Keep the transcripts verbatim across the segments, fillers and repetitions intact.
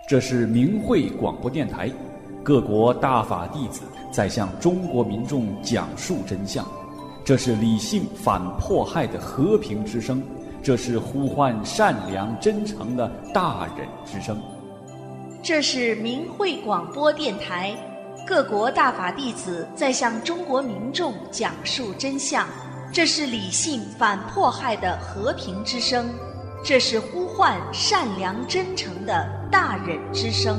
这是明慧广播电台，各国大法弟子在向中国民众讲述真相。这是理性反迫害的和平之声，这是呼唤善良真诚的大忍之声。 这是明慧广播电台，各国大法弟子在向中国民众讲述真相。这是理性反迫害的和平之声，这是呼唤善良真诚的大忍之声。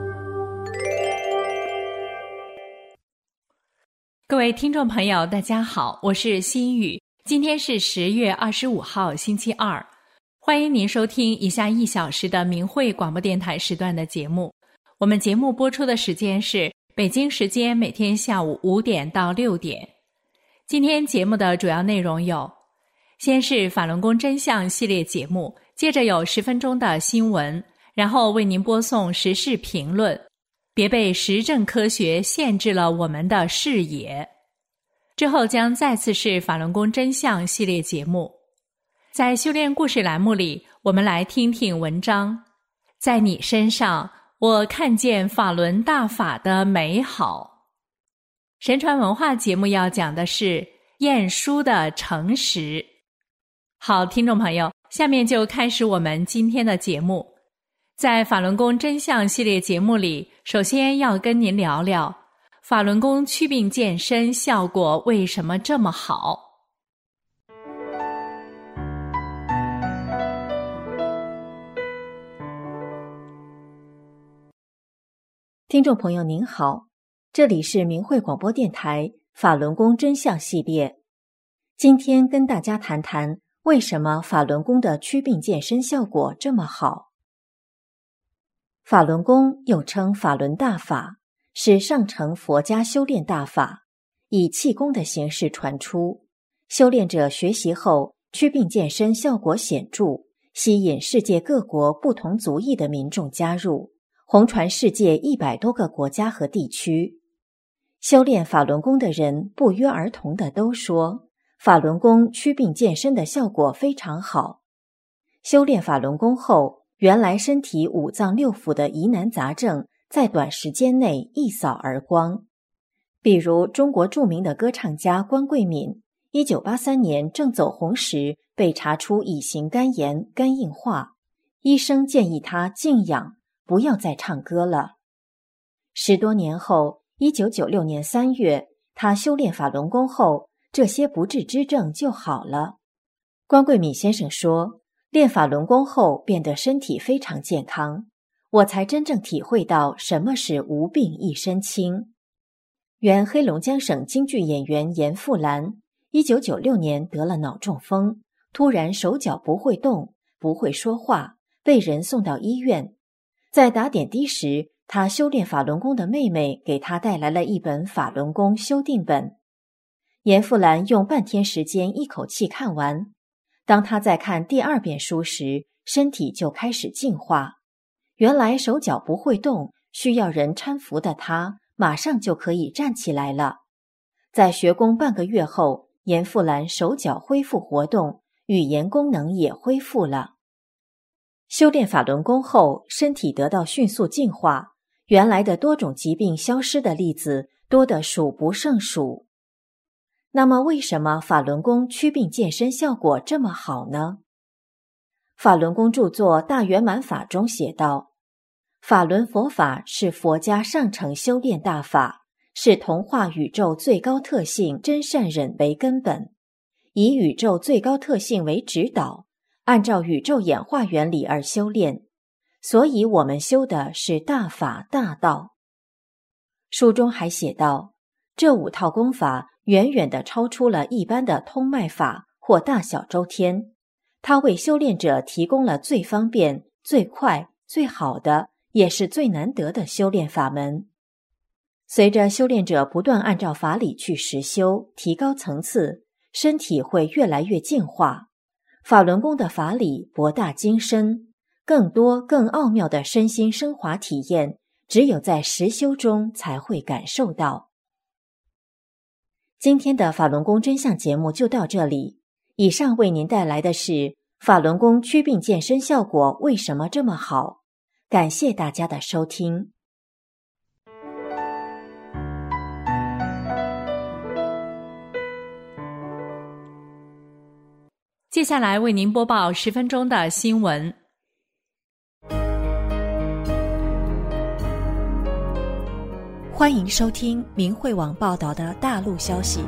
各位听众朋友，大家好，我是心雨。今天是十月二十五号，星期二。欢迎您收听以下一小时的明慧广播电台时段的节目。我们节目播出的时间是北京时间每天下午五点到六点。今天节目的主要内容有：先是法轮功真相系列节目，接着有十分钟的新闻，然后为您播送时事评论。别被实证科学限制了我们的视野。之后将再次是法轮功真相系列节目。在修炼故事栏目里，我们来听听文章。在你身上，我看见法轮大法的美好。神传文化节目要讲的是晏殊的诚实。好，听众朋友，下面就开始我们今天的节目。在法轮功真相系列节目里，首先要跟您聊聊法轮功祛病健身效果为什么这么好。 听众朋友您好，这里是明慧广播电台法轮功真相系列。今天跟大家谈谈为什么法轮功的祛病健身效果这么好。法轮功又称法轮大法，是上乘佛家修炼大法，以气功的形式传出。修炼者学习后，祛病健身效果显著，吸引世界各国不同族裔的民众加入，红传世界一百多个国家和地区。修炼法轮功的人不约而同的都说，法轮功祛病健身的效果非常好。修炼法轮功后，原来身体五脏六腑的疑难杂症在短时间内一扫而光。比如中国著名的歌唱家关桂敏，一九八三年正走红时被查出乙型肝炎、肝硬化，医生建议他静养，不要再唱歌了。十多年后，一九九六年三月，他修炼法轮功后，这些不治之症就好了。关桂敏先生说，练法轮功后变得身体非常健康，我才真正体会到什么是无病一身轻。原黑龙江省京剧演员严复兰，一九九六年得了脑中风，突然手脚不会动，不会说话，被人送到医院。在打点滴时，他修炼法轮功的妹妹给他带来了一本法轮功修订本。严复兰用半天时间一口气看完，当他在看第二遍书时，身体就开始净化。原来手脚不会动，需要人搀扶的他，马上就可以站起来了。在学功半个月后，严复兰手脚恢复活动，语言功能也恢复了。修炼法轮功后，身体得到迅速净化，原来的多种疾病消失的例子多得数不胜数。那么为什么法轮功祛病健身效果这么好呢？法轮功著作《大圆满法》中写道，法轮佛法是佛家上乘修炼大法，是同化宇宙最高特性真善忍为根本，以宇宙最高特性为指导，按照宇宙演化原理而修炼，所以我们修的是大法大道。书中还写道，这五套功法远远地超出了一般的通脉法或大小周天，它为修炼者提供了最方便、最快、最好的，也是最难得的修炼法门。随着修炼者不断按照法理去实修，提高层次，身体会越来越净化。法轮功的法理博大精深，更多更奥妙的身心升华体验，只有在实修中才会感受到。今天的法轮功真相节目就到这里。以上为您带来的是法轮功祛病健身效果为什么这么好？ 感谢大家的收听。 接下来为您播报十分钟的新闻。 欢迎收听明慧网报道的大陆消息。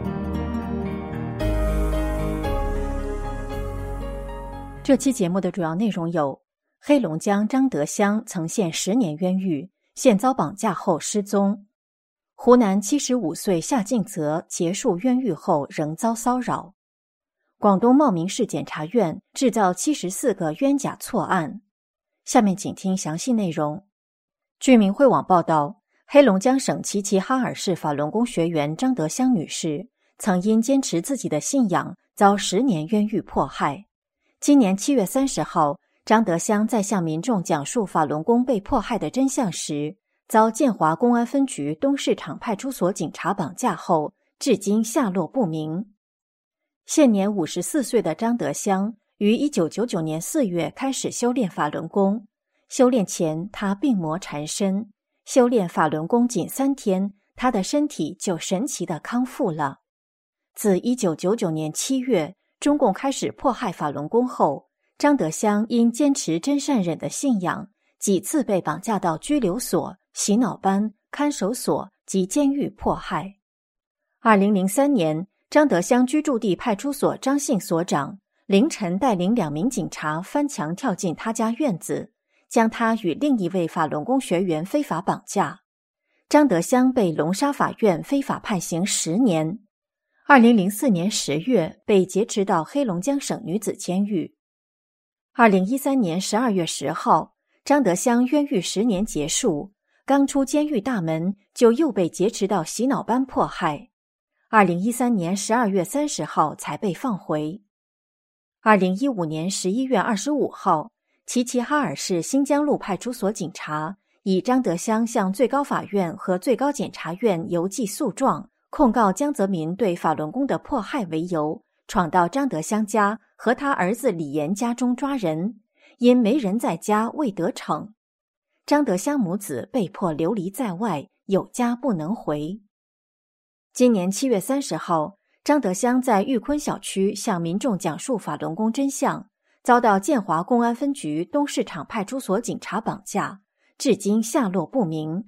这期节目的主要内容有：黑龙江张德香曾陷十年冤狱，现遭绑架后失踪；湖南七十五岁夏敬泽结束冤狱后仍遭骚扰；广东茂名市检察院制造七十四个冤假错案。下面请听详细内容。据明慧网报道，黑龙江省齐齐哈尔市法轮功学员张德香女士曾因坚持自己的信仰，遭十年冤狱迫害。今年七月三十号，张德香在向民众讲述法轮功被迫害的真相时，遭建华公安分局东市场派出所警察绑架后，至今下落不明。现年五十四岁的张德香于一九九九年四月开始修炼法轮功，修炼前他病魔缠身，修炼法轮功仅三天，他的身体就神奇地康复了。自一九九九年七月中共开始迫害法轮功后，张德香因坚持真善忍的信仰，几次被绑架到拘留所、洗脑班、看守所及监狱迫害。二零零三年，张德香居住地派出所张姓所长凌晨带领两名警察翻墙跳进他家院子，将他与另一位法轮功学员非法绑架。张德香被龙沙法院非法判刑十年。二零零四年十月被劫持到黑龙江省女子监狱。二零一三年十二月十号，张德香冤狱十年结束，刚出监狱大门就又被劫持到洗脑班迫害。二零一三年十二月三十号才被放回。二零一五年十一月二十五号，齐齐哈尔市新疆路派出所警察以张德香向最高法院和最高检察院邮寄诉状，控告江泽民对法轮功的迫害为由，闯到张德香家和他儿子李岩家中抓人，因没人在家未得逞，张德香母子被迫流离在外，有家不能回。今年七月三十号，张德香在玉坤小区向民众讲述法轮功真相，遭到建华公安分局东市场派出所警察绑架，至今下落不明。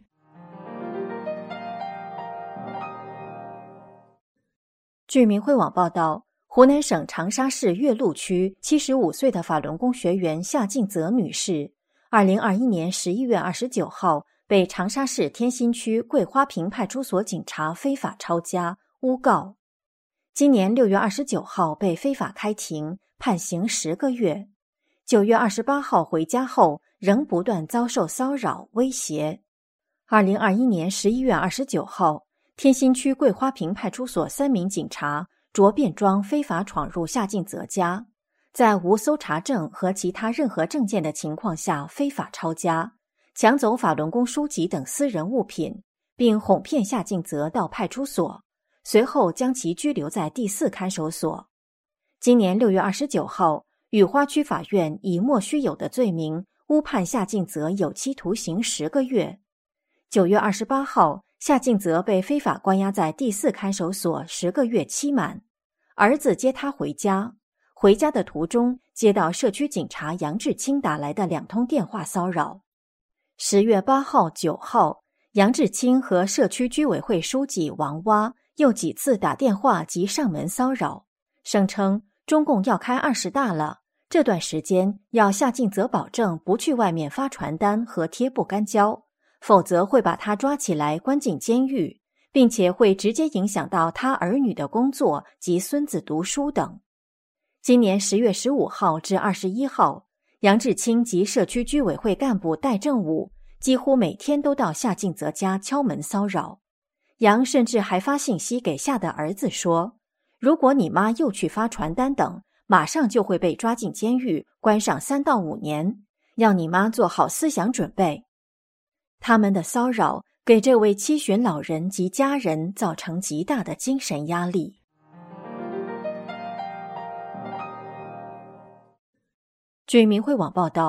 据明慧网报道，湖南省长沙市岳麓区七十五岁的法轮功学员夏敬泽女士，二零二一年十一月二十九号被长沙市天心区桂花坪派出所警察非法抄家诬告，今年六月二十九号被非法开庭，判刑十个月。九月二十八号回家后，仍不断遭受骚扰威胁。二零二一年十一月二十九号，天心区桂花坪派出所三名警察着便装非法闯入夏敬泽家，在无搜查证和其他任何证件的情况下非法抄家，抢走法轮功书籍等私人物品，并哄骗夏敬泽到派出所，随后将其拘留在第四看守所。今年六月二十九号，雨花区法院以莫须有的罪名诬判夏敬泽有期徒刑十个月。九月二十八号，夏敬泽被非法关押在第四看守所十个月期满，儿子接他回家，回家的途中接到社区警察杨志清打来的两通电话骚扰。十月八号、九号，杨志清和社区居委会书记王蛙又几次打电话及上门骚扰，声称中共要开二十大了，这段时间要夏敬泽保证不去外面发传单和贴不干胶，否则会把他抓起来关进监狱，并且会直接影响到他儿女的工作及孙子读书等。今年十月十五号至二十一号，杨志清及社区居委会干部戴正武几乎每天都到夏敬泽家敲门骚扰。杨甚至还发信息给夏的儿子说，如果你妈又去发传单等，马上就会被抓进监狱，关上三到五年，要你妈做好思想准备。他们的骚扰给这位七旬老人及家人造成极大的精神压力。据明慧网报道，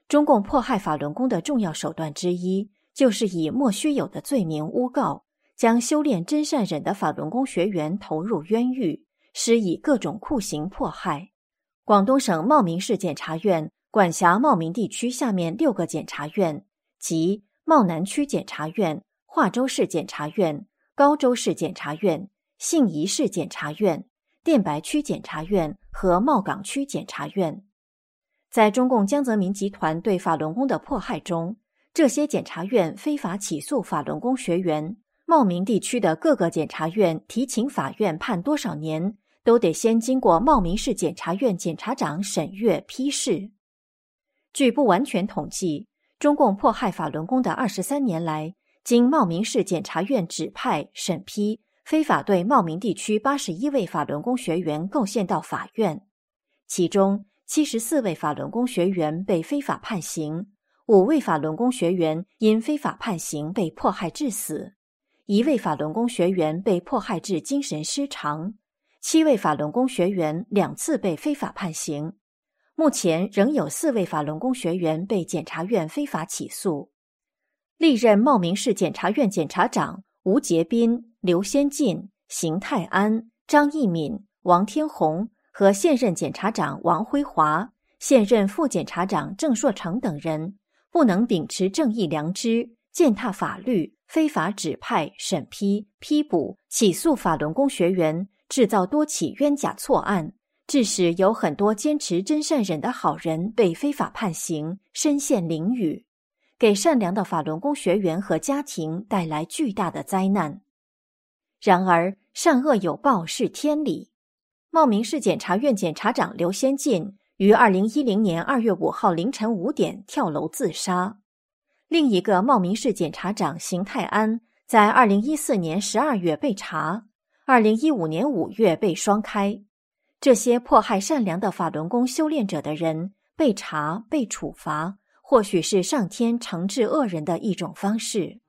中共迫害法轮功的重要手段之一，就是以莫须有的罪名诬告，将修炼真善忍的法轮功学员投入冤狱，施以各种酷刑迫害。广东省茂名市检察院管辖茂名地区下面六个检察院，即茂南区检察院、化州市检察院、高州市检察院、信宜市检察院、电白区检察院和茂岗区检察院。在中共江泽民集团对法轮功的迫害中，这些检察院非法起诉法轮功学员，茂名地区的各个检察院提请法院判多少年，都得先经过茂名市检察院检察长审阅批示。据不完全统计，中共迫害法轮功的二十三年来，经茂名市检察院指派审批，非法对茂名地区八十一位法轮功学员构陷到法院，其中七十四位法轮功学员被非法判刑，五位法轮功学员因非法判刑被迫害致死，一位法轮功学员被迫害致精神失常，七位法轮功学员两次被非法判刑。目前仍有四位法轮功学员被检察院非法起诉。历任茂名市检察院检察长吴杰斌、刘先进、邢泰安、张义敏、王天红和现任检察长王辉华、现任副检察长郑硕成等人，不能秉持正义良知，践踏法律，非法指派、审批、批捕、起诉法轮功学员，制造多起冤假错案，致使有很多坚持真善忍的好人被非法判刑，身陷囹圄，给善良的法轮功学员和家庭带来巨大的灾难。然而，善恶有报是天理。茂名市检察院检察长刘先进于二零一零年二月五号凌晨五点跳楼自杀。另一个茂名市检察长邢泰安在二零一四年十二月被查，二零一五年五月被双开。这些迫害善良的法轮功修炼者的人被查、被处罚，或许是上天惩治恶人的一种方式。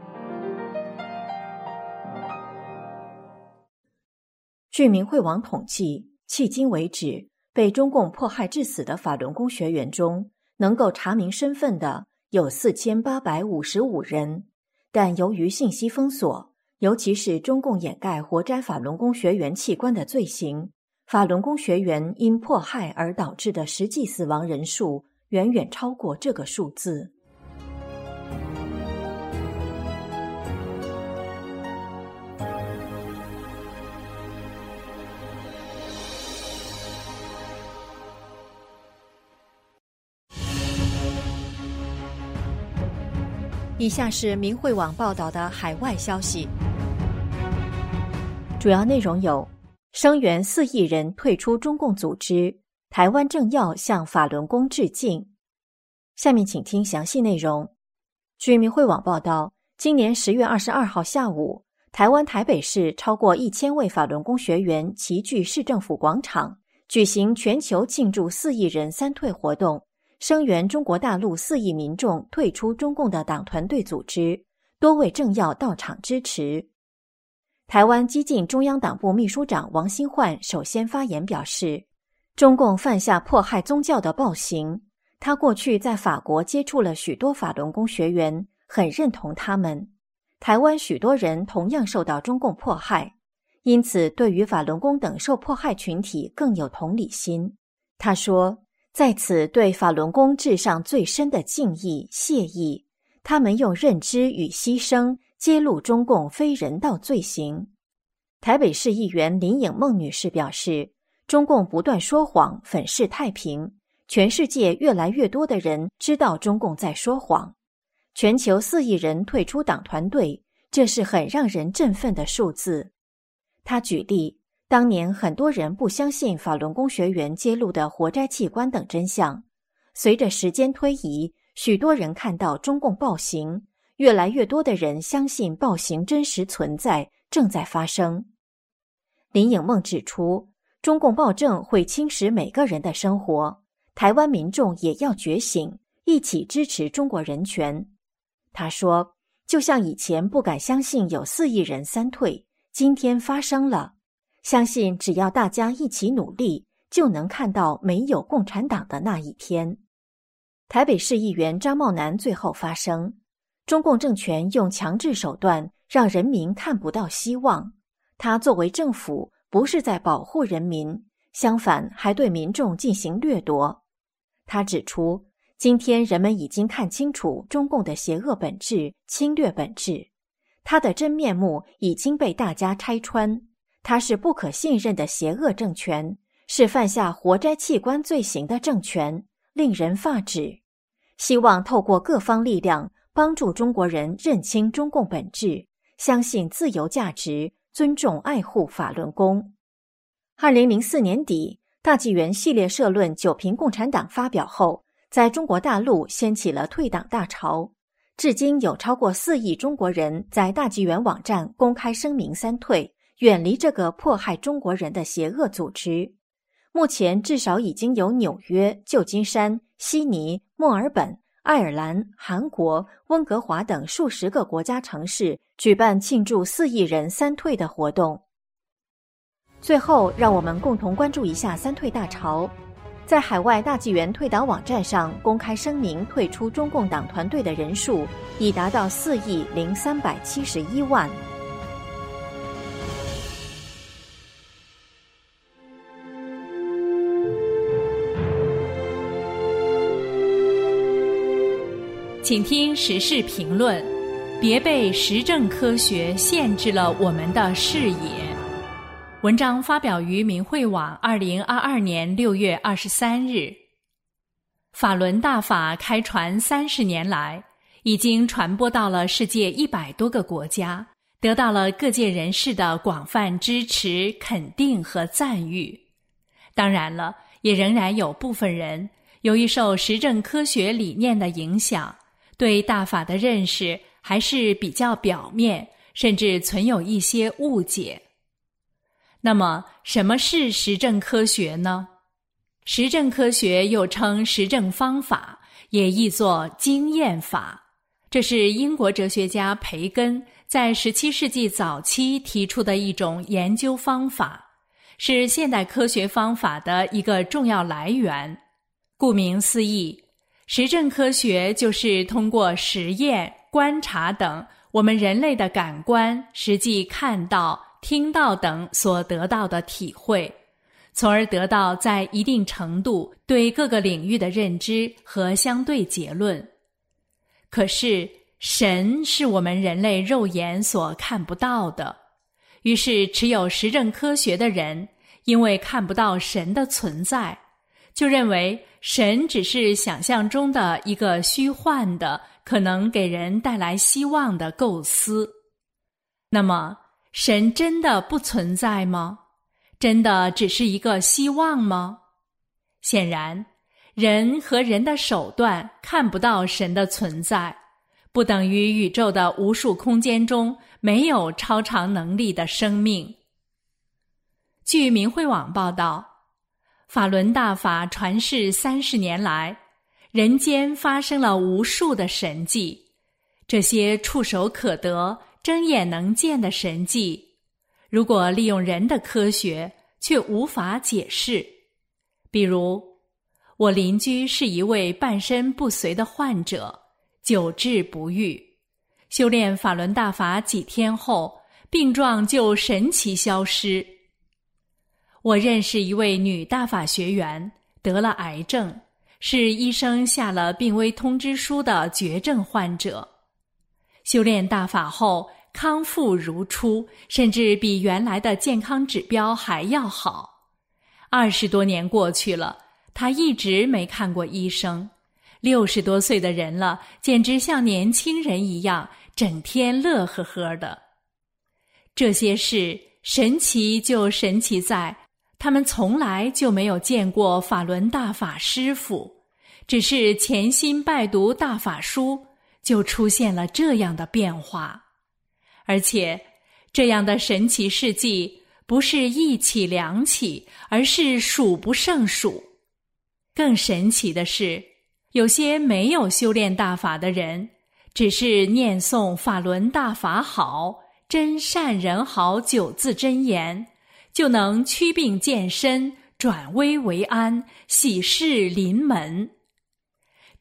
据明慧网统计，迄今为止，被中共迫害致死的法轮功学员中，能够查明身份的有四千八百五十五人，但由于信息封锁，尤其是中共掩盖活摘法轮功学员器官的罪行，法轮功学员因迫害而导致的实际死亡人数远远超过这个数字。以下是明慧网报道的海外消息，主要内容有：声援四亿人退出中共组织，台湾政要向法轮功致敬。下面请听详细内容。据明慧网报道，今年十月二十二号下午，台湾台北市超过一千位法轮功学员齐聚市政府广场，举行全球庆祝四亿人三退活动，声援中国大陆四亿民众退出中共的党团队组织，多位政要到场支持。台湾激进中央党部秘书长王新焕首先发言表示，中共犯下迫害宗教的暴行，他过去在法国接触了许多法轮功学员，很认同他们。台湾许多人同样受到中共迫害，因此对于法轮功等受迫害群体更有同理心。他说，在此对法轮功致上最深的敬意、谢意，他们用认知与牺牲揭露中共非人道罪行。台北市议员林颖梦女士表示，中共不断说谎，粉饰太平，全世界越来越多的人知道中共在说谎。全球四亿人退出党团队，这是很让人振奋的数字。她举例，当年很多人不相信法轮功学员揭露的活摘器官等真相，随着时间推移，许多人看到中共暴行，越来越多的人相信暴行真实存在，正在发生。林颖梦指出，中共暴政会侵蚀每个人的生活，台湾民众也要觉醒，一起支持中国人权。他说，就像以前不敢相信有四亿人三退，今天发生了，相信只要大家一起努力，就能看到没有共产党的那一天。 台北市议员张茂南最后发声，中共政权用强制手段让人民看不到希望，他作为政府不是在保护人民，相反还对民众进行掠夺。他指出，今天人们已经看清楚中共的邪恶本质、侵略本质，他的真面目已经被大家拆穿，他是不可信任的邪恶政权，是犯下活摘器官罪行的政权，令人发指。希望透过各方力量帮助中国人认清中共本质，相信自由价值，尊重爱护法轮功。二零零四年底，大纪元系列社论九评共产党发表后，在中国大陆掀起了退党大潮，至今有超过四亿中国人在大纪元网站公开声明三退，远离这个迫害中国人的邪恶组织。目前至少已经有纽约、旧金山、悉尼、墨尔本、爱尔兰、韩国、温哥华等数十个国家城市举办庆祝四亿人三退的活动。最后，让我们共同关注一下三退大潮。在海外大纪元退党网站上公开声明退出中共党团队的人数已达到四亿零三百七十一万。 请听时事评论，别被实证科学限制了我们的视野。文章发表于明慧网二零二二年六月二十三日。法轮大法开传三十年来，已经传播到了世界一百多个国家，得到了各界人士的广泛支持、肯定和赞誉。当然了，也仍然有部分人由于受实证科学理念的影响，对大法的认识还是比较表面，甚至存有一些误解。那么，什么是实证科学呢？实证科学又称实证方法，也译作经验法。这是英国哲学家培根在十七世纪早期提出的一种研究方法，是现代科学方法的一个重要来源。顾名思义，实证科学就是通过实验、观察等我们人类的感官实际看到、听到等所得到的体会，从而得到在一定程度对各个领域的认知和相对结论。可是，神是我们人类肉眼所看不到的，于是持有实证科学的人，因为看不到神的存在，就认为神只是想象中的一个虚幻的、可能给人带来希望的构思。那么，神真的不存在吗？真的只是一个希望吗？显然，人和人的手段看不到神的存在，不等于宇宙的无数空间中没有超常能力的生命。据明慧网报道，法轮大法传世三十年来，人间发生了无数的神迹，这些触手可得、睁眼能见的神迹，如果利用人的科学，却无法解释。比如，我邻居是一位半身不遂的患者，久治不愈，修炼法轮大法几天后，病状就神奇消失。我认识一位女大法学员，得了癌症，是医生下了病危通知书的绝症患者。修炼大法后，康复如初，甚至比原来的健康指标还要好。二十多年过去了，他一直没看过医生。六十多岁的人了，简直像年轻人一样，整天乐呵呵的。这些事神奇就神奇在，他们从来就没有见过法轮大法师父，只是潜心拜读大法书，就出现了这样的变化。而且，这样的神奇事迹不是一起两起，而是数不胜数。更神奇的是，有些没有修炼大法的人，只是念诵法轮大法好、真善人好九字真言，就能祛病健身、转危为安、喜事临门。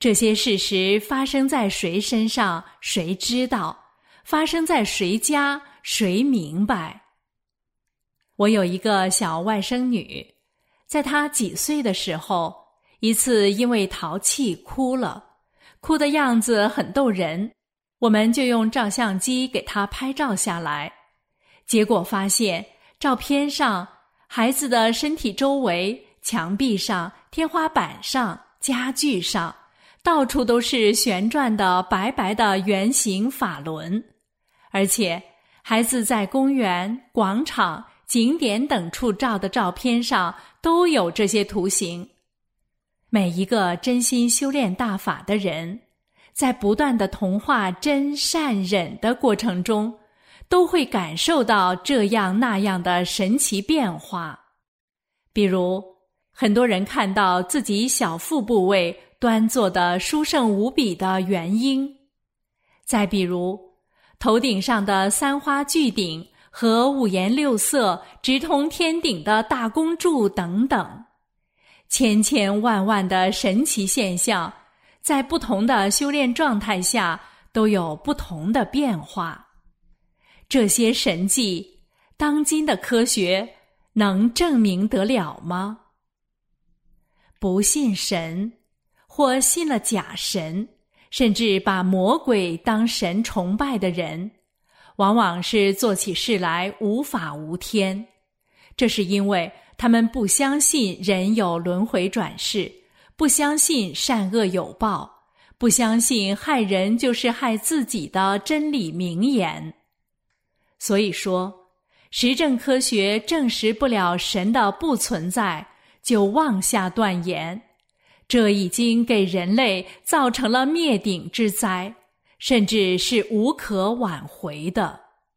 这些事实发生在谁身上，谁知道？发生在谁家，谁明白？我有一个小外甥女，在她几岁的时候，一次因为淘气哭了，哭的样子很逗人，我们就用照相机给她拍照下来。结果发现，照片上孩子的身体周围、墙壁上、天花板上、家具上，到处都是旋转的白白的圆形法轮，而且孩子在公园、广场、景点等处照的照片上都有这些图形。每一个真心修炼大法的人，在不断的同化真善忍的过程中，都会感受到这样那样的神奇变化。比如，很多人看到自己小腹部位端坐的殊胜无比的元婴，再比如头顶上的三花聚顶和五颜六色直通天顶的大公柱等等，千千万万的神奇现象，在不同的修炼状态下都有不同的变化。这些神迹，当今的科学能证明得了吗？不信神，或信了假神，甚至把魔鬼当神崇拜的人，往往是做起事来无法无天。这是因为他们不相信人有轮回转世，不相信善恶有报，不相信害人就是害自己的真理名言。所以说，实证科学证实不了神的不存在，就妄下断言，这已经给人类造成了灭顶之灾，甚至是无可挽回的。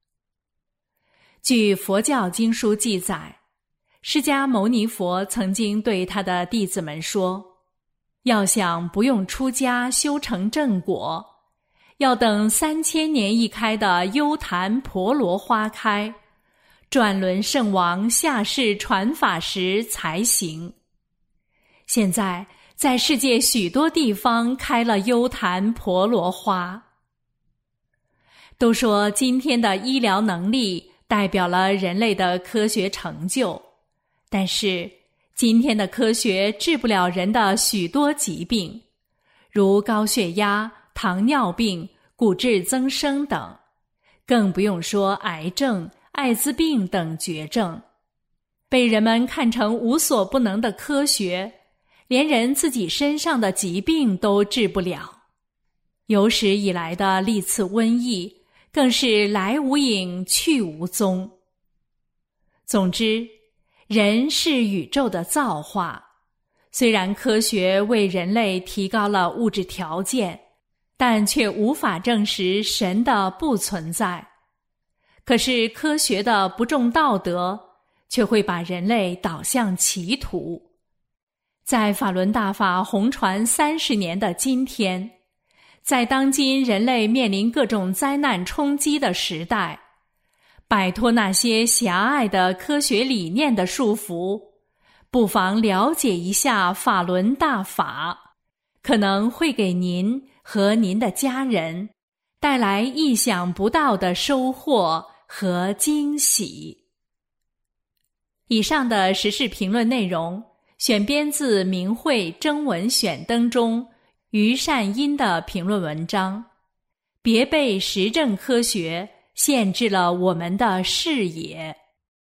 据佛教经书记载，释迦牟尼佛曾经对他的弟子们说，要想不用出家修成正果，要等三千年一开的优昙婆罗花开，转轮圣王下世传法时才行。现在在世界许多地方开了优昙婆罗花。都说今天的医疗能力代表了人类的科学成就，但是今天的科学治不了人的许多疾病，如高血压、糖尿病、骨质增生等，更不用说癌症、艾滋病等绝症。被人们看成无所不能的科学，连人自己身上的疾病都治不了。有史以来的历次瘟疫，更是来无影去无踪。总之，人是宇宙的造化，虽然科学为人类提高了物质条件，但却无法证实神的不存在。可是科学的不重道德，却会把人类导向歧途。在法轮大法红传三十年的今天，在当今人类面临各种灾难冲击的时代，摆脱那些狭隘的科学理念的束缚，不妨了解一下法轮大法，可能会给您和您的家人带来意想不到的收获和惊喜。以上的时事评论内容选编自明慧征文选登中于善因的评论文章，别被实证科学限制了我们的视野。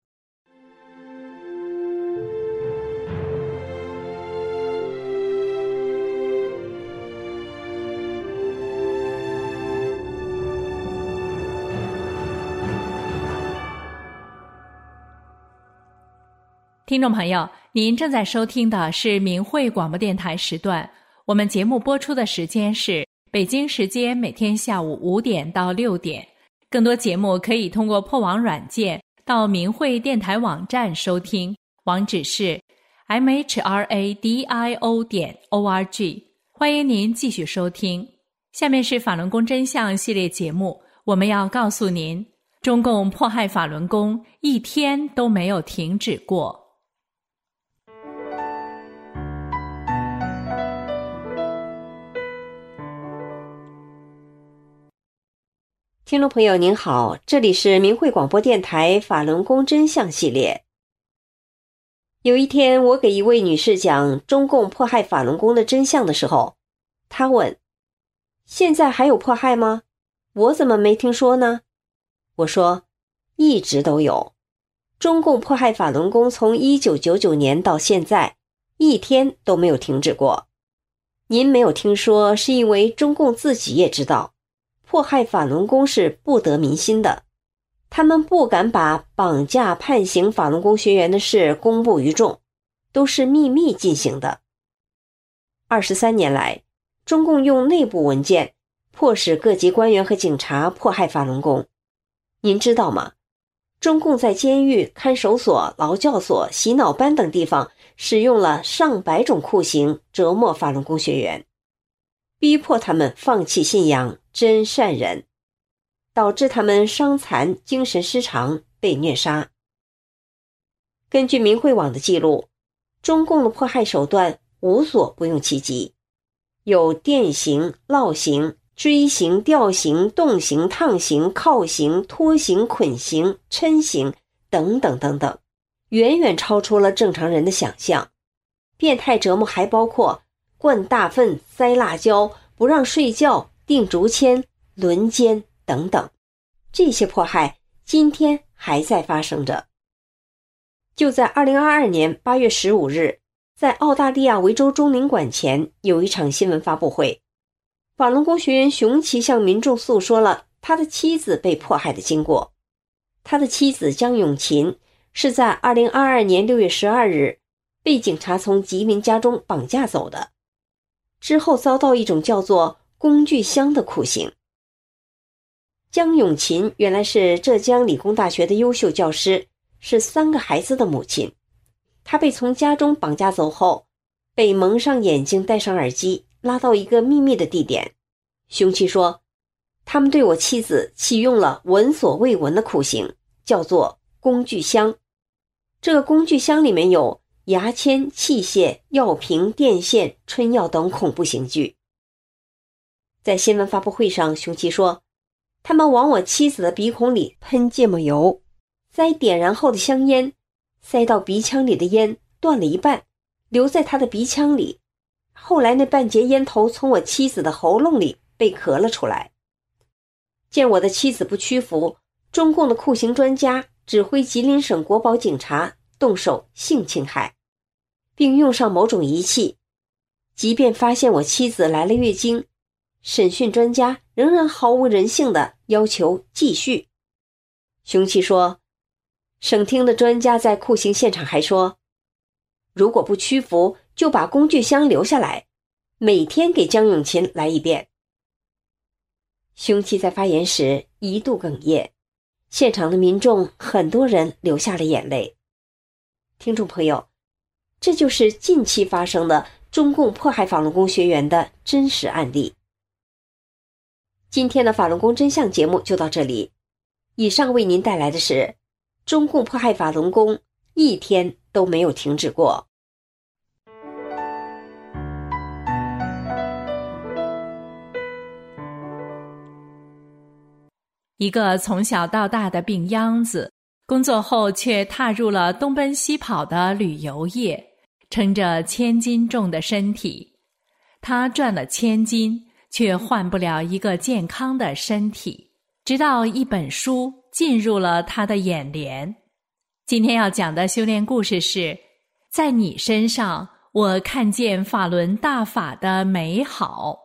听众朋友，您正在收听的是明慧广播电台时段，我们节目播出的时间是北京时间每天下午五点到六点。更多节目可以通过破网软件到明慧电台网站收听，网址是 m h r a d i o 点 o r g。 欢迎您继续收听。下面是法轮功真相系列节目，我们要告诉您，中共迫害法轮功一天都没有停止过。 听众朋友您好，这里是明慧广播电台法轮功真相系列。有一天，我给一位女士讲中共迫害法轮功的真相的时候，她问：现在还有迫害吗？我怎么没听说呢？我说：一直都有。中共迫害法轮功从一九九九年到现在，一天都没有停止过。您没有听说，是因为中共自己也知道，迫害法轮功是不得民心的，他们不敢把绑架判刑法轮功学员的事公布于众，都是秘密进行的。二十三年来，中共用内部文件迫使各级官员和警察迫害法轮功。您知道吗？中共在监狱、看守所、劳教所、洗脑班等地方使用了上百种酷刑折磨法轮功学员，逼迫他们放弃信仰真善忍，导致他们伤残、精神失常，被虐杀。根据明慧网的记录，中共的迫害手段无所不用其极，有电刑、烙刑、锥刑、吊刑、冻刑、烫刑、铐刑、拖刑、捆刑、抻刑等等等等，远远超出了正常人的想象。变态折磨还包括灌大粪、塞辣椒、不让睡觉、钉竹签、轮奸等等，这些迫害今天还在发生着。就在二零二二年八月十五日，在澳大利亚维州中领馆前有一场新闻发布会，法轮功学员熊奇向民众诉说了他的妻子被迫害的经过。他的妻子江永琴是在二零二二年六月十二日被警察从吉林家中绑架走的，之后遭到一种叫做工具箱的酷刑。江永琴原来是浙江理工大学的优秀教师，是三个孩子的母亲。她被从家中绑架走后，被蒙上眼睛，戴上耳机，拉到一个秘密的地点。凶器说，他们对我妻子启用了闻所未闻的酷刑，叫做工具箱。这个工具箱里面有牙签、器械、药瓶、电线、春药等恐怖刑具。在新闻发布会上，凶器说，他们往我妻子的鼻孔里喷芥末油，塞点燃后的香烟，塞到鼻腔里的烟断了一半，留在他的鼻腔里，后来那半截烟头从我妻子的喉咙里被咳了出来。见我的妻子不屈服，中共的酷刑专家指挥吉林省国保警察动手性侵害，并用上某种仪器，即便发现我妻子来了月经，审讯专家仍然毫无人性地要求继续。凶器说，省厅的专家在酷刑现场还说，如果不屈服，就把工具箱留下来，每天给江永琴来一遍。凶器在发言时一度哽咽，现场的民众很多人流下了眼泪。听众朋友，这就是近期发生的中共迫害法轮功学员的真实案例。今天的法轮功真相节目就到这里，以上为您带来的是中共迫害法轮功一天都没有停止过。 一个从小到大的病秧子，工作后却踏入了东奔西跑的旅游业，撑着千斤重的身体。他赚了千金，却换不了一个健康的身体，直到一本书进入了他的眼帘。今天要讲的修炼故事是，在你身上，我看见法轮大法的美好。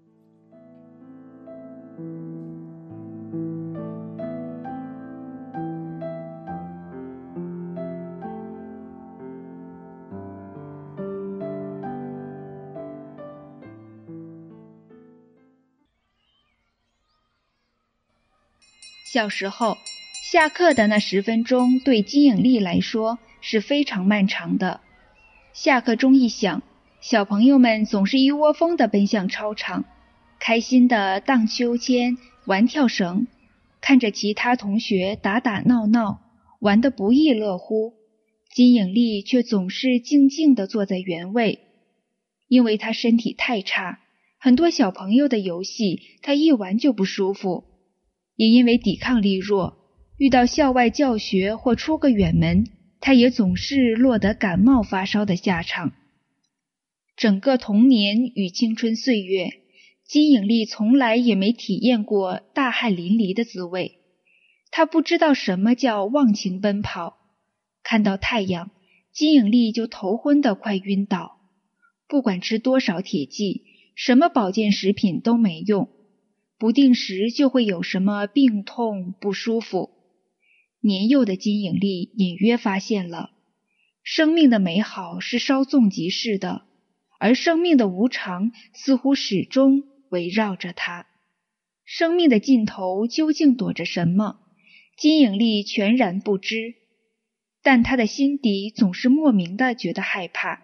小时候，下课的那十分钟对金颖丽来说是非常漫长的。下课钟一响，小朋友们总是一窝蜂地奔向操场，开心地荡秋千、玩跳绳，看着其他同学打打闹闹，玩得不亦乐乎。金颖丽却总是静静地坐在原位，因为她身体太差，很多小朋友的游戏她一玩就不舒服。 也因为抵抗力弱，遇到校外教学或出个远门，他也总是落得感冒发烧的下场。整个童年与青春岁月，金颖丽从来也没体验过大汗淋漓的滋味。她不知道什么叫忘情奔跑，看到太阳，金颖丽就头昏得快晕倒。不管吃多少铁剂，什么保健食品都没用，不定时就会有什么病痛不舒服。年幼的金颖丽隐约发现了，生命的美好是稍纵即逝的，而生命的无常似乎始终围绕着她。生命的尽头究竟躲着什么，金颖丽全然不知，但她的心底总是莫名地觉得害怕。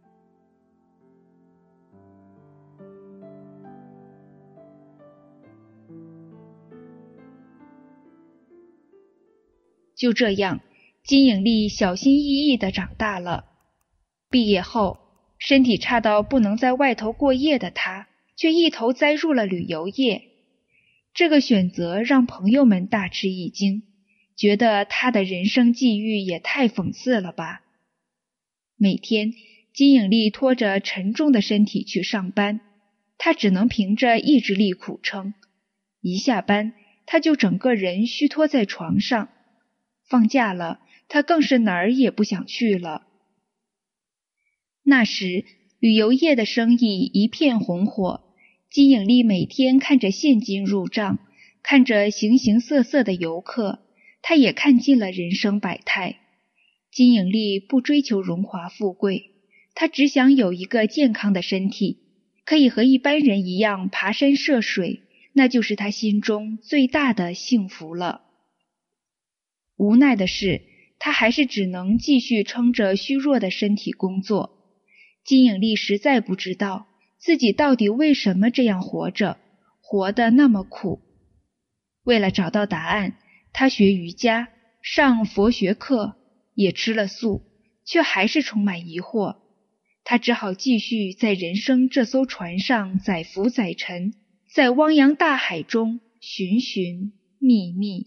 就这样，金颖丽小心翼翼地长大了。毕业后，身体差到不能在外头过夜的她，却一头栽入了旅游业。这个选择让朋友们大吃一惊，觉得她的人生际遇也太讽刺了吧。每天，金颖丽拖着沉重的身体去上班，她只能凭着意志力苦撑。一下班，她就整个人虚脱在床上。放假了，她更是哪儿也不想去了。那时，旅游业的生意一片红火，金颖丽每天看着现金入账，看着形形色色的游客，她也看尽了人生百态。金颖丽不追求荣华富贵，她只想有一个健康的身体，可以和一般人一样爬山涉水，那就是她心中最大的幸福了。无奈的是，她还是只能继续撑着虚弱的身体工作。金颖丽实在不知道自己到底为什么这样活着，活得那么苦。为了找到答案，她学瑜伽，上佛学课，也吃了素，却还是充满疑惑。她只好继续在人生这艘船上载浮载沉，在汪洋大海中寻寻觅觅。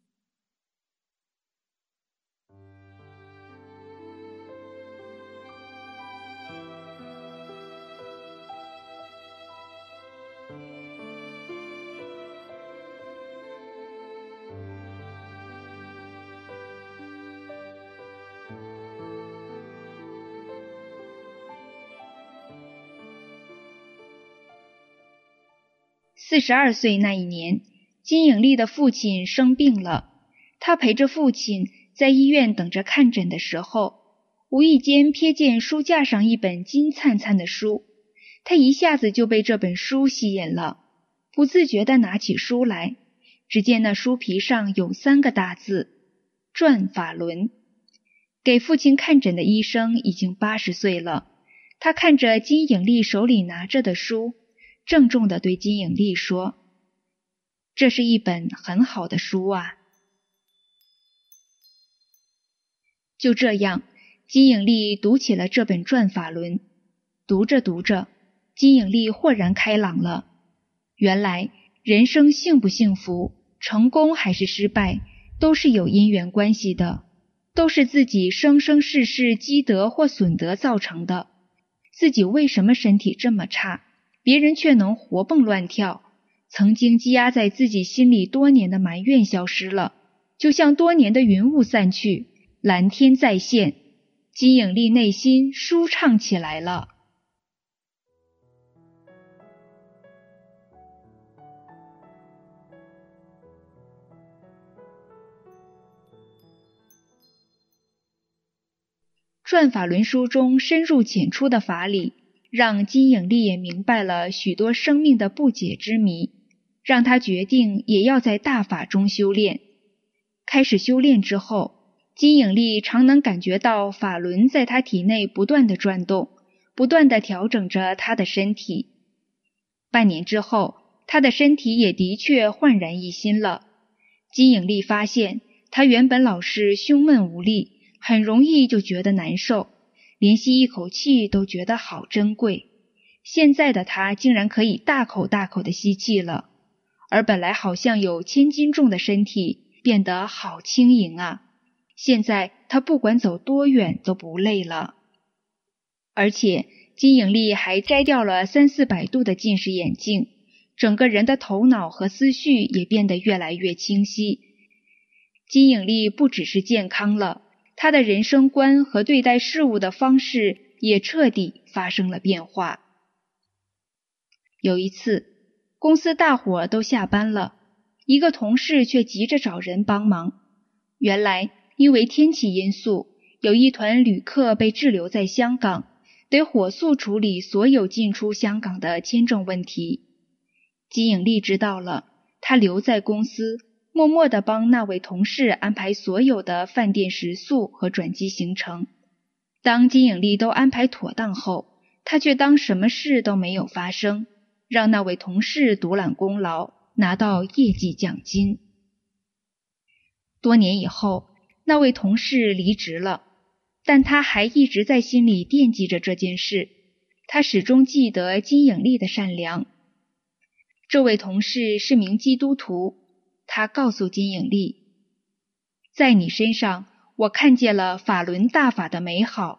四十二岁那一年，金颖丽的父亲生病了，她陪着父亲在医院等着看诊的时候，无意间瞥见书架上一本金灿灿的书，她一下子就被这本书吸引了，不自觉地拿起书来，只见那书皮上有三个大字：转法轮。给父亲看诊的医生已经八十岁了，他看着金颖丽手里拿着的书，郑重地对金颖丽说：“这是一本很好的书啊。”就这样，金颖丽读起了这本《转法轮》。读着读着，金颖丽豁然开朗了。原来，人生幸不幸福，成功还是失败，都是有因缘关系的，都是自己生生世世积德或损德造成的。自己为什么身体这么差，别人却能活蹦乱跳？曾经积压在自己心里多年的埋怨消失了，就像多年的云雾散去，蓝天再现，金颖丽内心舒畅起来了。转法轮书中深入浅出的法理，让金颖丽也明白了许多生命的不解之谜，让她决定也要在大法中修炼。开始修炼之后，金颖丽常能感觉到法轮在她体内不断的转动，不断的调整着她的身体。半年之后，她的身体也的确焕然一新了。金颖丽发现，她原本老是胸闷无力，很容易就觉得难受，连吸一口气都觉得好珍贵。现在的她竟然可以大口大口的吸气了， 而本来好像有千斤重的身体变得好轻盈啊！现在他不管走多远都不累了。而且金颖丽还摘掉了三四百度的近视眼镜，整个人的头脑和思绪也变得越来越清晰。金颖丽不只是健康了，她的人生观和对待事物的方式也彻底发生了变化。有一次，公司大伙都下班了，一个同事却急着找人帮忙。原来因为天气因素，有一团旅客被滞留在香港，得火速处理所有进出香港的签证问题。金颖丽知道了，她留在公司，默默地帮那位同事安排所有的饭店食宿和转机行程。当金颖丽都安排妥当后，她却当什么事都没有发生，让那位同事独揽功劳，拿到业绩奖金。多年以后，那位同事离职了，但他还一直在心里惦记着这件事，他始终记得金颖丽的善良。这位同事是名基督徒，他告诉金颖丽，在你身上，我看见了法轮大法的美好。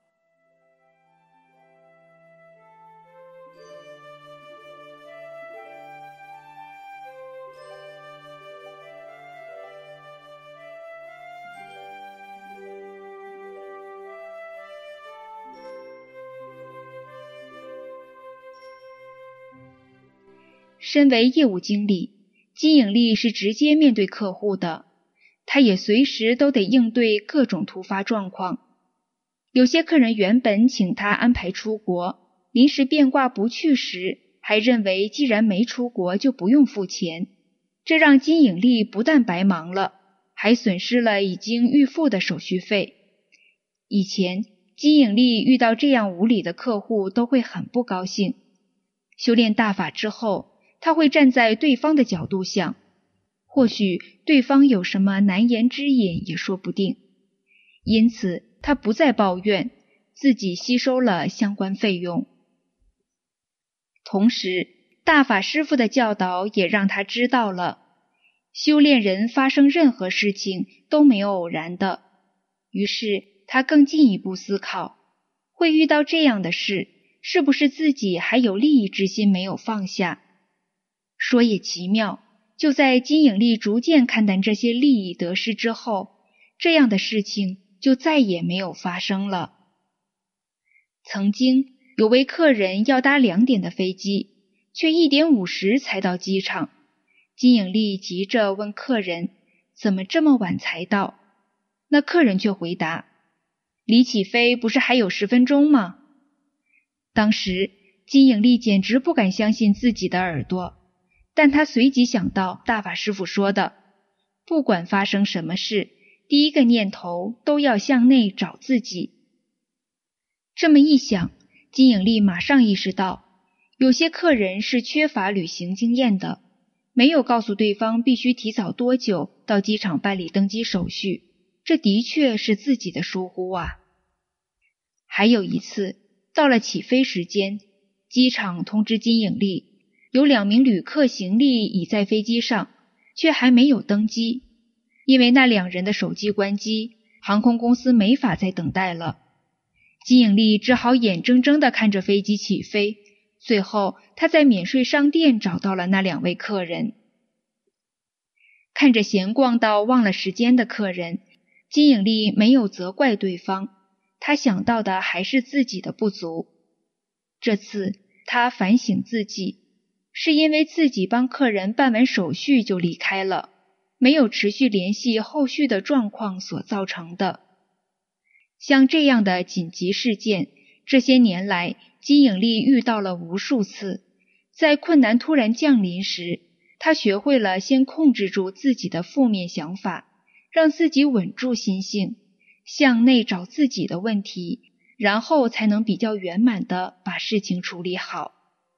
身为业务经理，金颖丽是直接面对客户的，她也随时都得应对各种突发状况。有些客人原本请她安排出国，临时变卦不去时，还认为既然没出国就不用付钱，这让金颖丽不但白忙了，还损失了已经预付的手续费。以前金颖丽遇到这样无理的客户都会很不高兴，修炼大法之后，他会站在对方的角度想，或许对方有什么难言之隐也说不定。因此他不再抱怨，自己吸收了相关费用。同时大法师父的教导也让他知道了，修炼人发生任何事情都没有偶然的。于是他更进一步思考，会遇到这样的事，是不是自己还有利益之心没有放下？说也奇妙，就在金颖丽逐渐看淡这些利益得失之后，这样的事情就再也没有发生了。曾经有位客人要搭两点的飞机，却一点五十才到机场。金颖丽急着问客人，怎么这么晚才到？那客人却回答，离起飞不是还有十分钟吗？当时金颖丽简直不敢相信自己的耳朵，但他随即想到大法师父说的，不管发生什么事，第一个念头都要向内找自己。这么一想，金颖丽马上意识到，有些客人是缺乏旅行经验的，没有告诉对方必须提早多久到机场办理登机手续，这的确是自己的疏忽啊。还有一次，到了起飞时间，机场通知金颖丽，有两名旅客行李已在飞机上，却还没有登机。因为那两人的手机关机，航空公司没法再等待了。金颖丽只好眼睁睁地看着飞机起飞，最后她在免税商店找到了那两位客人。看着闲逛到忘了时间的客人，金颖丽没有责怪对方，她想到的还是自己的不足。这次她反省自己，是因为自己帮客人办完手续就离开了，没有持续联系后续的状况所造成的。像这样的紧急事件，这些年来金颖丽遇到了无数次，在困难突然降临时，她学会了先控制住自己的负面想法，让自己稳住心性，向内找自己的问题，然后才能比较圆满地把事情处理好。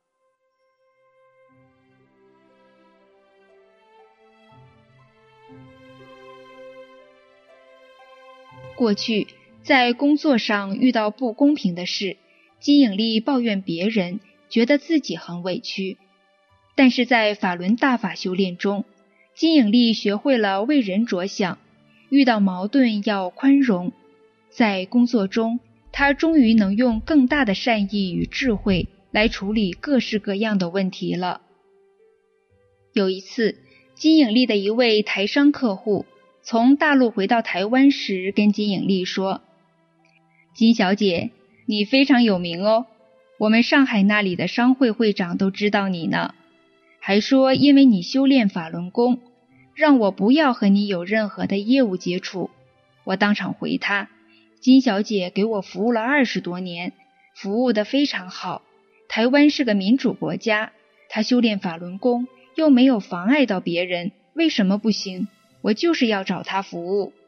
过去在工作上遇到不公平的事，金颖丽抱怨别人，觉得自己很委屈。 但是在法轮大法修炼中，金颖丽学会了为人着想，遇到矛盾要宽容。在工作中，她终于能用更大的善意与智慧来处理各式各样的问题了。有一次，金颖丽的一位台商客户从大陆回到台湾时，跟金颖丽说：金小姐，你非常有名哦，我们上海那里的商会会长都知道你呢，还说因为你修炼法轮功，让我不要和你有任何的业务接触。我当场回他：金小姐给我服务了二十多年，服务得非常好，台湾是个民主国家，她修炼法轮功又没有妨碍到别人，为什么不行？我就是要找她服务。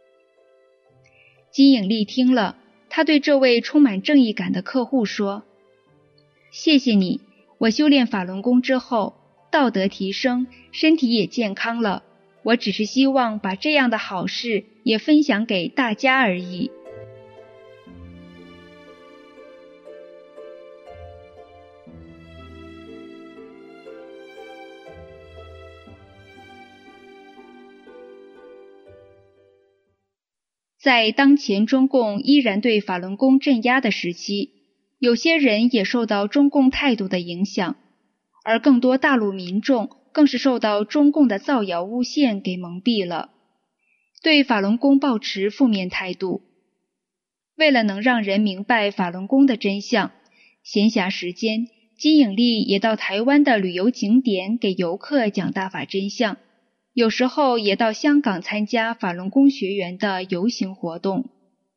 金颖丽听了，她对这位充满正义感的客户说：谢谢你，我修炼法轮功之后，道德提升，身体也健康了，我只是希望把这样的好事也分享给大家而已。在当前中共依然对法轮功镇压的时期，有些人也受到中共态度的影响，而更多大陆民众更是受到中共的造谣诬陷给蒙蔽了，对法轮功抱持负面态度。为了能让人明白法轮功的真相，闲暇时间，金颖丽也到台湾的旅游景点给游客讲大法真相，有时候也到香港参加法轮功学员的游行活动。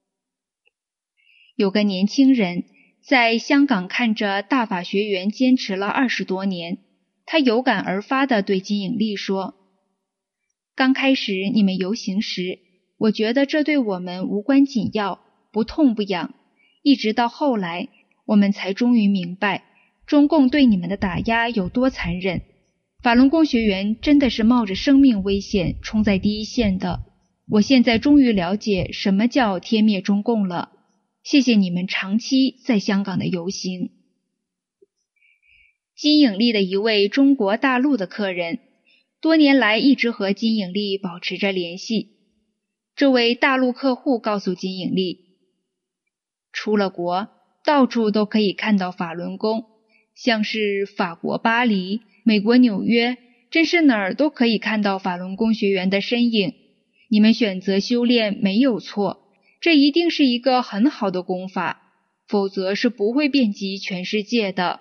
有个年轻人在香港看着大法学员坚持了二十多年，他有感而发地对金颖丽说：刚开始你们游行时，我觉得这对我们无关紧要，不痛不痒，一直到后来，我们才终于明白中共对你们的打压有多残忍。法轮功学员真的是冒着生命危险冲在第一线的，我现在终于了解什么叫天灭中共了。谢谢你们长期在香港的游行。金颖丽的一位中国大陆的客人，多年来一直和金颖丽保持着联系。这位大陆客户告诉金颖丽，出了国，到处都可以看到法轮功，像是法国巴黎、美国纽约，真是哪儿都可以看到法轮功学员的身影。你们选择修炼没有错，这一定是一个很好的功法，否则是不会遍及全世界的。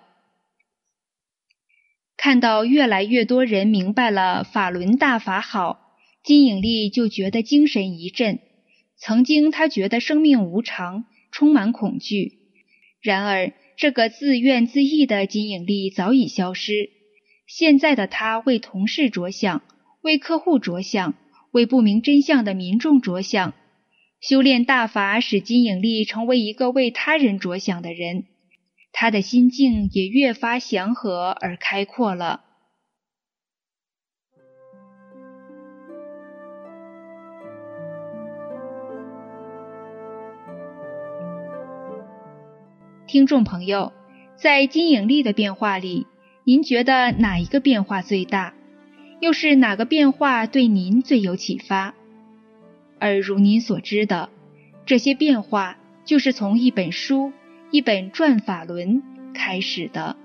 看到越来越多人明白了法轮大法好，金颖丽就觉得精神一振。曾经她觉得生命无常，充满恐惧，然而这个自怨自艾的金颖丽早已消失。现在的她为同事着想，为客户着想，为不明真相的民众着想。修炼大法使金颖丽成为一个为他人着想的人，她的心境也越发祥和而开阔了。听众朋友，在金颖丽的变化里，您觉得哪一个变化最大？又是哪个变化对您最有启发？而如您所知的，这些变化就是从一本书、一本转法轮开始的。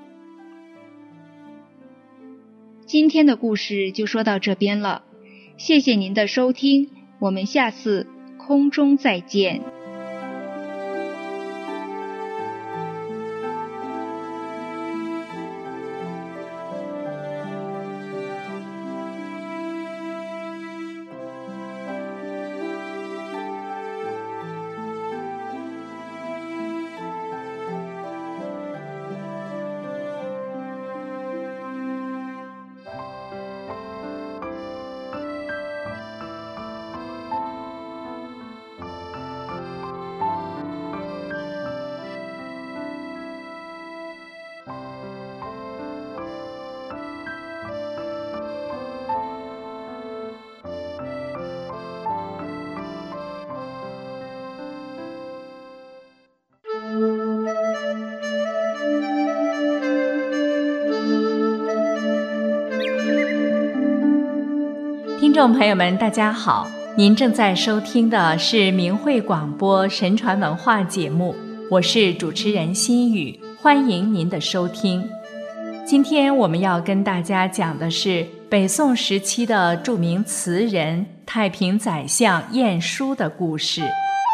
今天的故事就说到这边了，谢谢您的收听，我们下次空中再见。 听众朋友们，大家好，您正在收听的是明慧广播神传文化节目，我是主持人心雨，欢迎您的收听。今天我们要跟大家讲的是北宋时期的著名词人太平宰相晏殊的故事。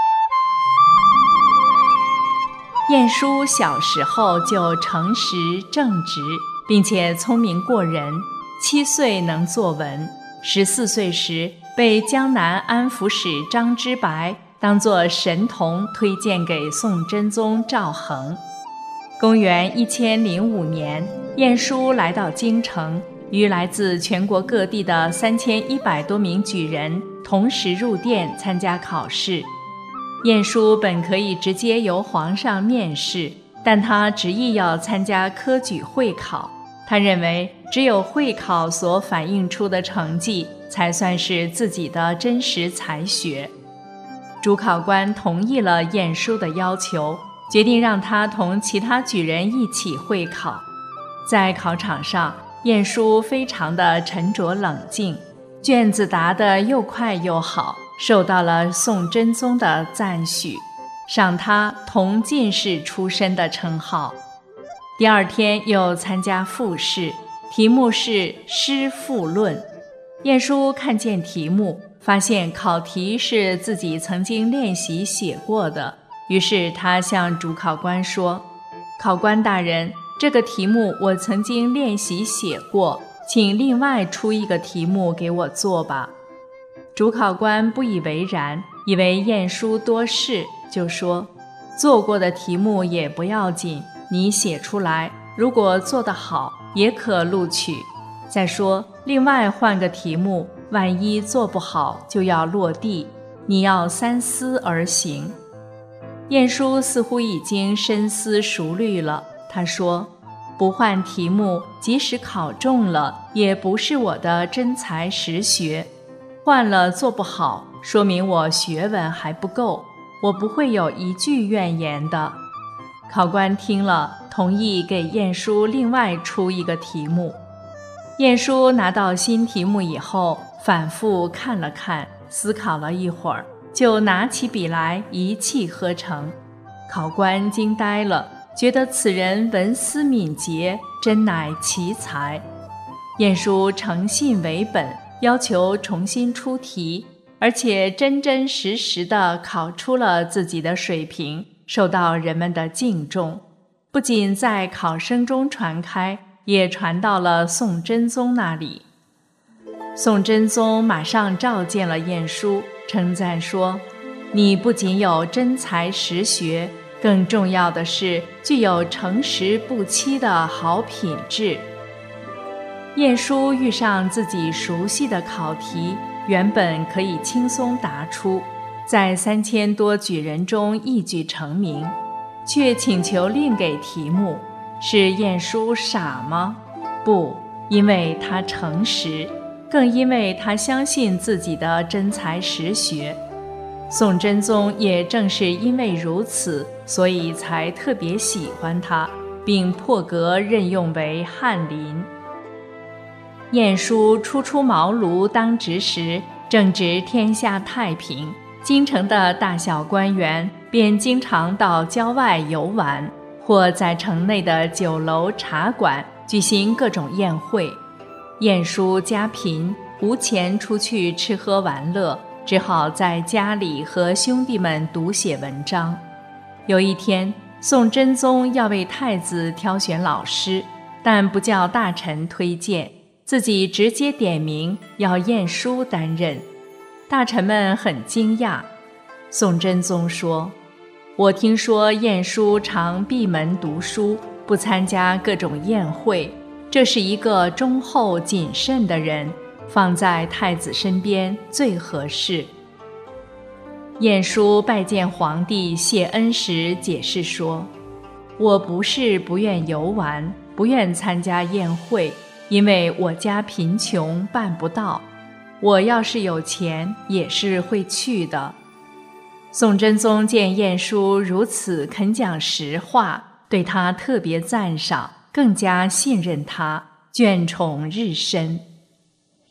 晏殊小时候就诚实正直，并且聪明过人，七岁能作文，十四岁时被江南安抚使张之白当作神童推荐给宋真宗赵恒。公元一千零五年，晏殊来到京城，与来自全国各地的三千一百多名举人同时入殿参加考试。晏殊本可以直接由皇上面试，但他执意要参加科举会考。他认为只有会考所反映出的成绩才算是自己的真实才学。主考官同意了晏殊的要求，决定让他同其他举人一起会考。在考场上，晏殊非常的沉着冷静，卷子答得又快又好，受到了宋真宗的赞许，赏他同进士出身的称号。第二天又参加复试，题目是《诗赋论》。晏殊看见题目，发现考题是自己曾经练习写过的，于是他向主考官说：“考官大人，这个题目我曾经练习写过，请另外出一个题目给我做吧。”主考官不以为然，以为晏殊多事，就说：“做过的题目也不要紧，你写出来，如果做得好，也可录取。再说，另外换个题目，万一做不好就要落地，你要三思而行。”晏殊似乎已经深思熟虑了，他说：“不换题目，即使考中了，也不是我的真才实学。换了做不好，说明我学问还不够，我不会有一句怨言的。”考官听了，同意给晏殊另外出一个题目。晏殊拿到新题目以后，反复看了看，思考了一会儿，就拿起笔来一气呵成。考官惊呆了，觉得此人文思敏捷，真乃奇才。晏殊诚信为本，要求重新出题，而且真真实实地考出了自己的水平，受到人们的敬重，不仅在考生中传开，也传到了宋真宗那里。宋真宗马上召见了晏殊，称赞说：“你不仅有真才实学，更重要的是具有诚实不欺的好品质。”晏殊遇上自己熟悉的考题，原本可以轻松答出，在三千多举人中一举成名，却请求另给题目。是晏殊傻吗？不，因为他诚实，更因为他相信自己的真才实学。宋真宗也正是因为如此，所以才特别喜欢他，并破格任用为翰林。晏殊初出茅庐当职时，正值天下太平，京城的大小官员便经常到郊外游玩，或在城内的酒楼茶馆举行各种宴会。晏殊家贫，无钱出去吃喝玩乐，只好在家里和兄弟们读写文章。有一天，宋真宗要为太子挑选老师，但不叫大臣推荐，自己直接点名要晏殊担任。大臣们很惊讶。宋真宗说：“我听说晏殊常闭门读书，不参加各种宴会，这是一个忠厚谨慎的人，放在太子身边最合适。”晏殊拜见皇帝谢恩时解释说：“我不是不愿游玩，不愿参加宴会，因为我家贫穷办不到，我要是有钱也是会去的。”宋真宗见晏殊如此肯讲实话，对他特别赞赏，更加信任他，眷宠日深。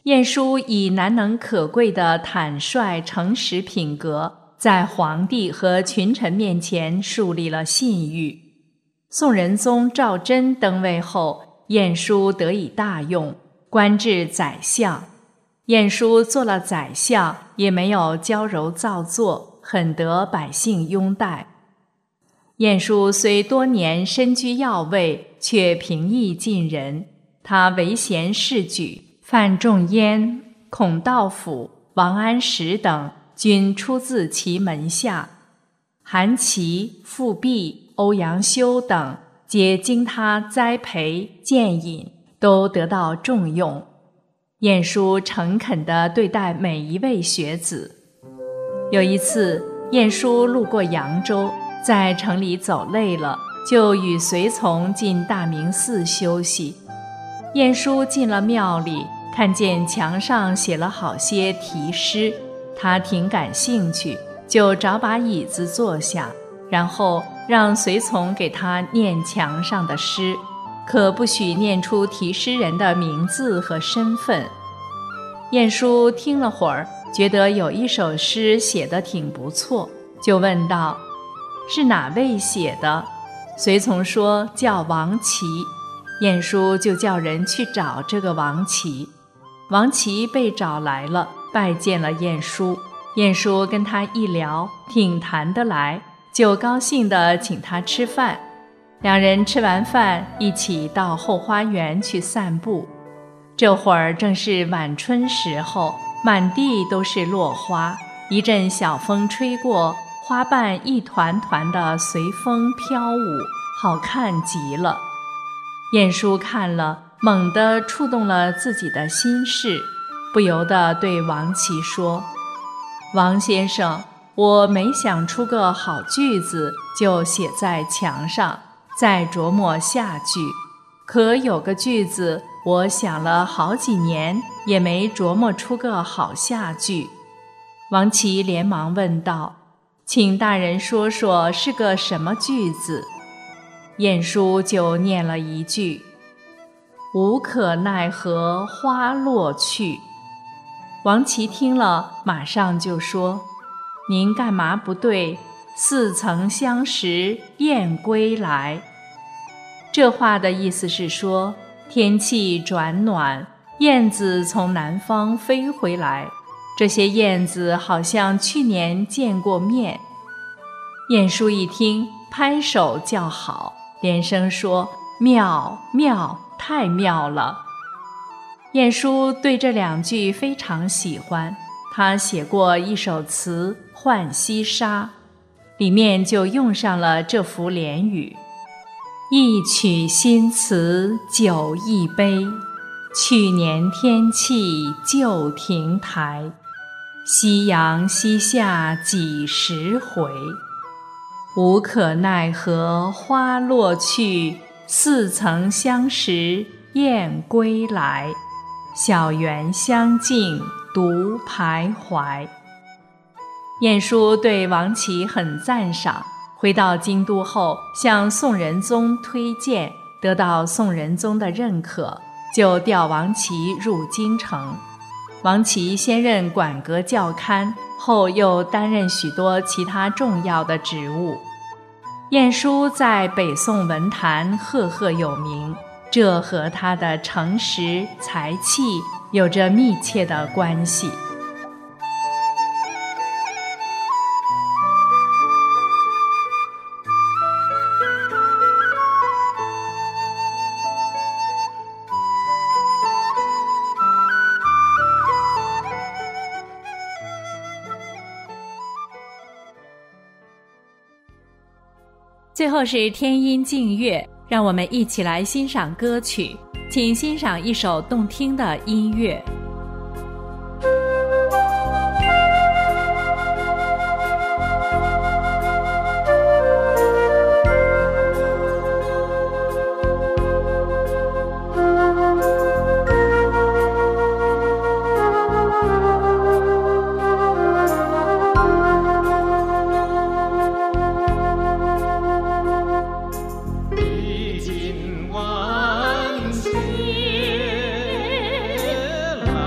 晏殊以难能可贵的坦率诚实品格，在皇帝和群臣面前树立了信誉。宋仁宗赵祯登位后，晏殊得以大用，官至宰相。晏殊做了宰相，也没有娇柔造作，很得百姓拥戴。晏殊虽多年身居要位，却平易近人。他为贤士举，范仲淹、孔道辅、王安石等均出自其门下，韩琦、富弼、欧阳修等皆经他栽培荐引，都得到重用。晏殊诚恳地对待每一位学子。有一次，晏殊路过扬州，在城里走累了，就与随从进大明寺休息。晏殊进了庙里，看见墙上写了好些题诗，他挺感兴趣，就找把椅子坐下，然后让随从给他念墙上的诗，可不许念出题诗人的名字和身份。晏殊听了会儿，觉得有一首诗写得挺不错，就问道：“是哪位写的？”随从说叫王琦。晏殊就叫人去找这个王琦。王琦被找来了，拜见了晏殊。晏殊跟他一聊，挺谈得来，就高兴地请他吃饭。两人吃完饭，一起到后花园去散步。这会儿正是晚春时候，满地都是落花，一阵小风吹过，花瓣一团团地随风飘舞，好看极了。晏殊看了，猛地触动了自己的心事，不由得对王琦说：“王先生，我每想出个好句子，就写在墙上，再琢磨下句。可有个句子，我想了好几年，也没琢磨出个好下句。”王琦连忙问道：“请大人说说是个什么句子？”晏殊就念了一句：“无可奈何花落去。”王琦听了，马上就说：“您干嘛不对？似曾相识燕归来。”这话的意思是说，天气转暖，燕子从南方飞回来，这些燕子好像去年见过面。晏殊一听，拍手叫好，连声说：“妙妙，太妙了！”晏殊对这两句非常喜欢，他写过一首词《浣溪沙》，里面就用上了这幅联语：“一曲新词酒一杯，去年天气旧亭台。夕阳西下几时回？无可奈何花落去，似曾相识燕归来。小园香径独徘徊。”晏殊对王琦很赞赏，回到京都后向宋仁宗推荐，得到宋仁宗的认可，就调王琦入京城。王琦先任馆阁校勘，后又担任许多其他重要的职务。晏殊在北宋文坛赫赫有名，这和他的诚实才气有着密切的关系。最后是天音静乐，让我们一起来欣赏歌曲，请欣赏一首动听的音乐。 历经万劫来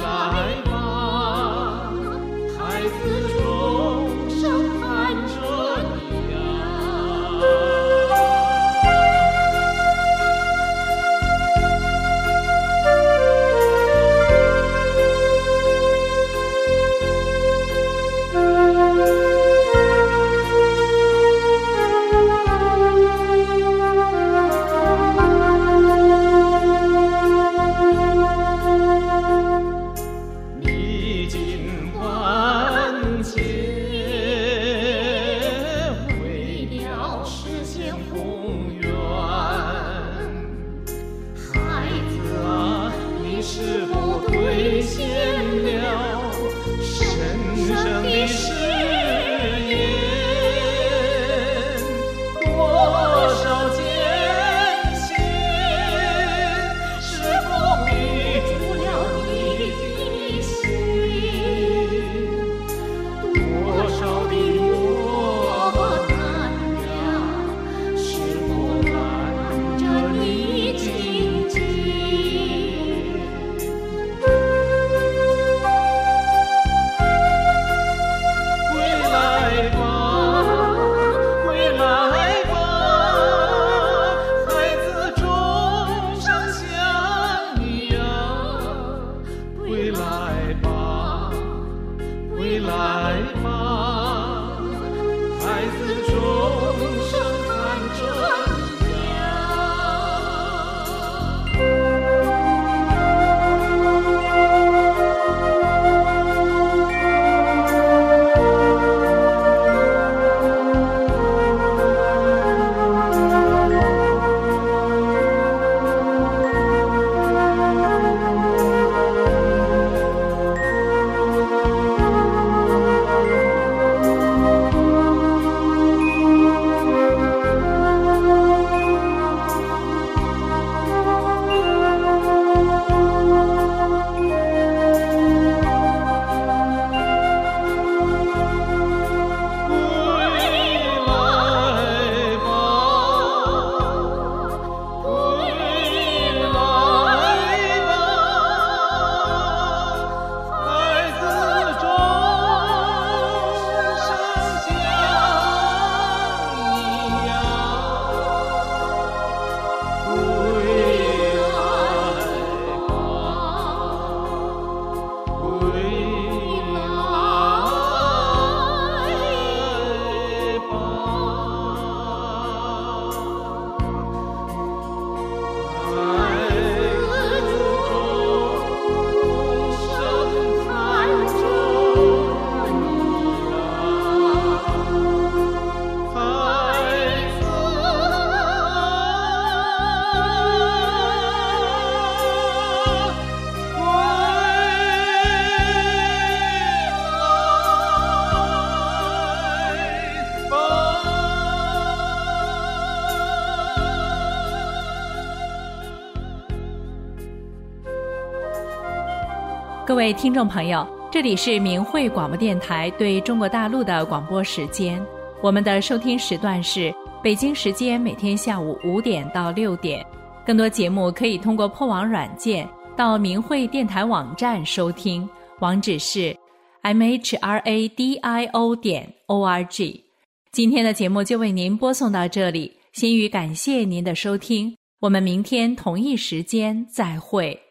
来吧，孩子钟声看着你呀。 各位听众朋友，这里是明慧广播电台对中国大陆的广播时间，我们的收听时段是北京时间每天下午五点到六点。更多节目可以通过破网软件到明慧电台网站收听，网址是 m h r a d i o 点 o r g。 今天的节目就为您播送到这里，心语感谢您的收听，我们明天同一时间再会。